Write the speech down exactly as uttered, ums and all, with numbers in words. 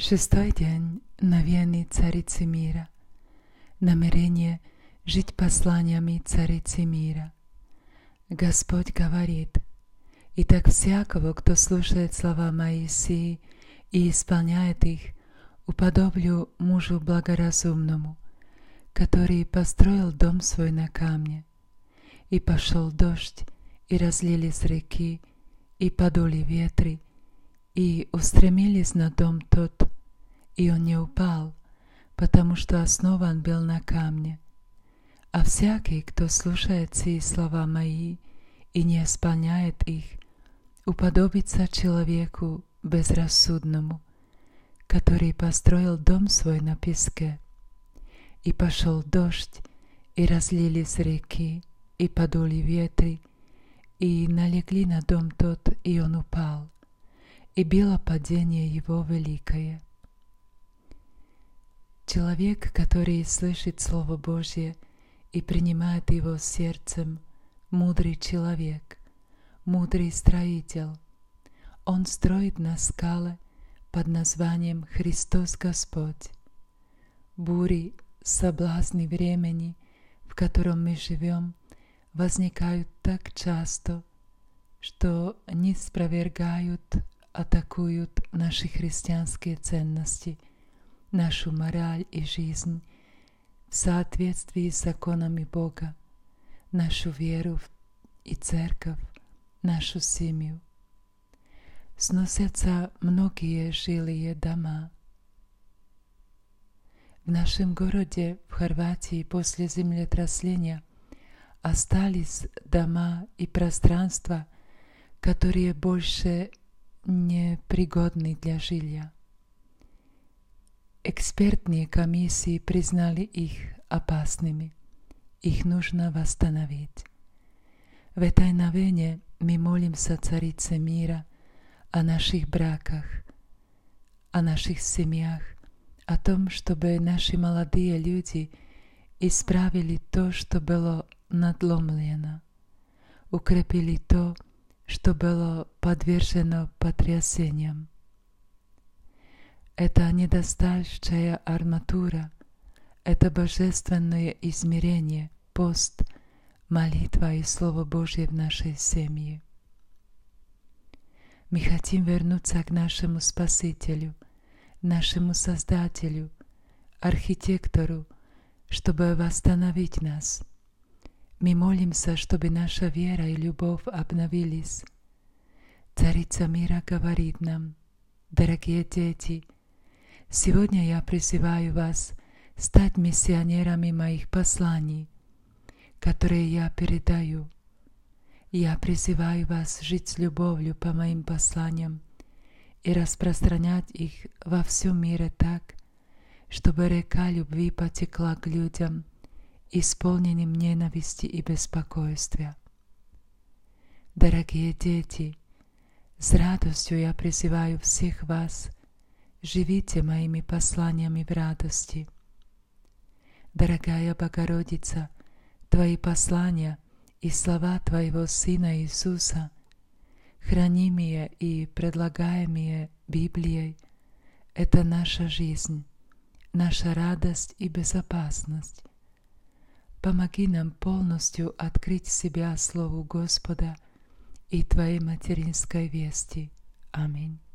Шестой день новены Царицы мира. Намерение жить посланиями Царицы мира. Господь говорит: «Итак всякого, кто слушает слова Моисии и исполняет их, уподоблю мужу благоразумному, который построил дом свой на камне. И пошел дождь, и разлились реки, и подули ветры, и устремились на дом тот, и он не упал, потому что основан был на камне. А всякий, кто слушает сии слова мои и не исполняет их, уподобится человеку безрассудному, который построил дом свой на песке. И пошел дождь, и разлились реки, и подули ветры, и налегли на дом тот, и он упал, и было падение его великое». Человек, который слышит Слово Божье и принимает его сердцем, мудрый человек, мудрый строитель. Он строит на скале под названием Христос Господь. Бури, соблазны времени, в котором мы живем, возникают так часто, что не спровергают, атакуют наши христианские ценности, нашу мораль и жизнь в соответствии с законами Бога, нашу веру и церковь, нашу семью. Сносятся многие жилые дома. В нашем городе, в Хорватии, после землетрясения остались дома и пространства, которые больше не пригодны для жилья. Экспертные комиссии признали их опасными. Их нужно восстановить. В этой новене мы молимся Царице мира о наших браках, о наших семьях, о том, чтобы наши молодые люди исправили то, что было надломлено, укрепили то, что было подвержено потрясениям. Это недостающая арматура, это божественное измерение, пост, молитва и Слово Божье в нашей семье. Мы хотим вернуться к нашему Спасителю, нашему Создателю, Архитектору, чтобы восстановить нас. Мы молимся, чтобы наша вера и любовь обновились. Царица мира говорит нам: «Дорогие дети, сегодня я призываю вас стать миссионерами моих посланий, которые я передаю. Я призываю вас жить с любовью по моим посланиям и распространять их во всем мире так, чтобы река любви потекла к людям, исполненным ненависти и беспокойства. Дорогие дети, с радостью я призываю всех вас: живите моими посланиями в радости. Дорогая Богородица, Твои послания и слова Твоего Сына Иисуса, хранимые и предлагаемые Библией, это наша жизнь, наша радость и безопасность. Помоги нам полностью открыть себя Слову Господа и Твоей материнской вести. Аминь.